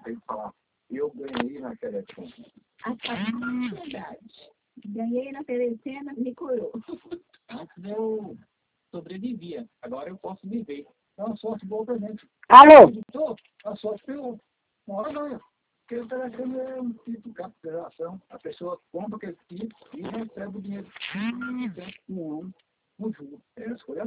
tem que falar. Eu ganhei na Telecena. Verdade. Ganhei na Telecena, me curou. Antes eu sobrevivia, agora eu posso viver. É uma sorte boa pra gente. Alô? A sorte pelo uma hora ganha. Porque o Telecena é um tipo de capitalização. A pessoa compra aquele tipo e recebe o dinheiro. Um ano, um juro. É a escolha